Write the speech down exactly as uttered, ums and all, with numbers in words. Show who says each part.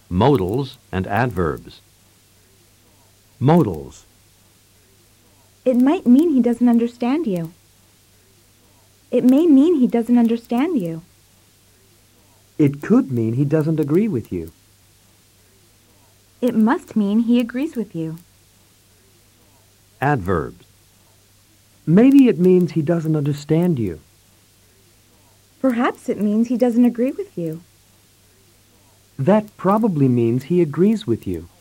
Speaker 1: Modals and adverbs. Modals.
Speaker 2: It might mean he doesn't understand you. It may mean he doesn't understand you.
Speaker 3: It could mean he doesn't agree with you.
Speaker 2: It must mean he agrees with you.
Speaker 1: Adverbs.
Speaker 3: Maybe it means he doesn't understand you.
Speaker 2: Perhaps it means he doesn't agree with you.
Speaker 3: That probably means he agrees with you.